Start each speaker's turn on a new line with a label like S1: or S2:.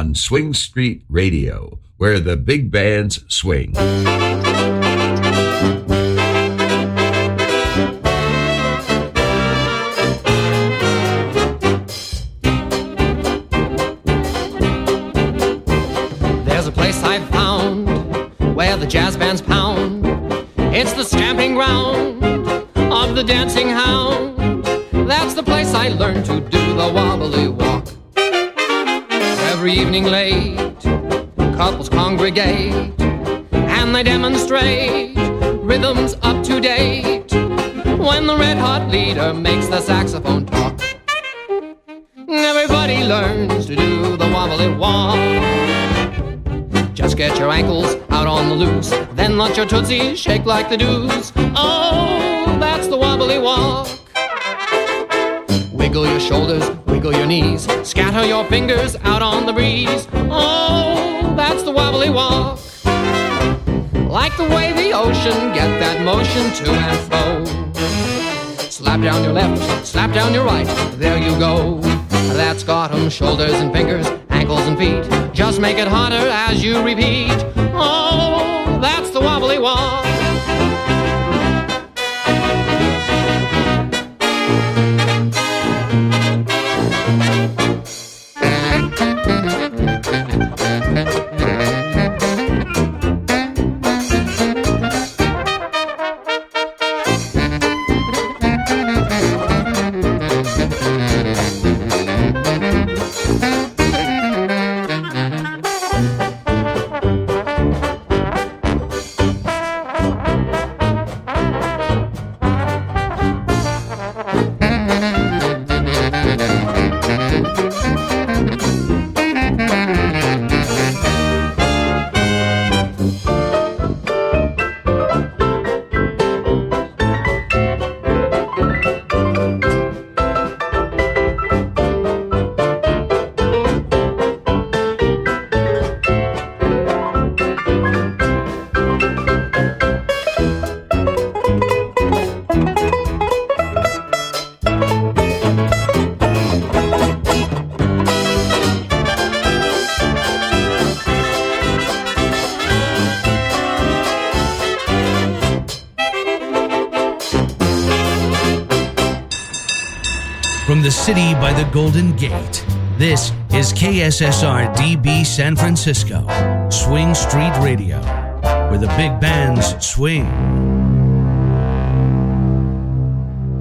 S1: on Swing Street Radio, where the big bands swing.
S2: There's a place I've found where the jazz bands pound. It's the stamping ground of the dancing hound. That's the place I learned to do the wobbly walk. Every evening late, couples congregate and they demonstrate rhythms up to date. When the red-hot leader makes the saxophone talk, everybody learns to do the wobbly walk. Just get your ankles out on the loose, then let your tootsies shake like the dews. Oh, that's the wobbly walk. Wiggle your shoulders, wiggle your knees, scatter your fingers out on the breeze. Oh, that's the wobbly walk. Like the way the ocean get that motion to and fro. Slap down your left, slap down your right, there you go. That's got 'em, shoulders and fingers, ankles and feet. Just make it harder as you repeat. Oh, that's the wobbly walk.
S3: From the city by the Golden Gate, this is KSSR DB San Francisco, Swing Street Radio, where the big bands swing.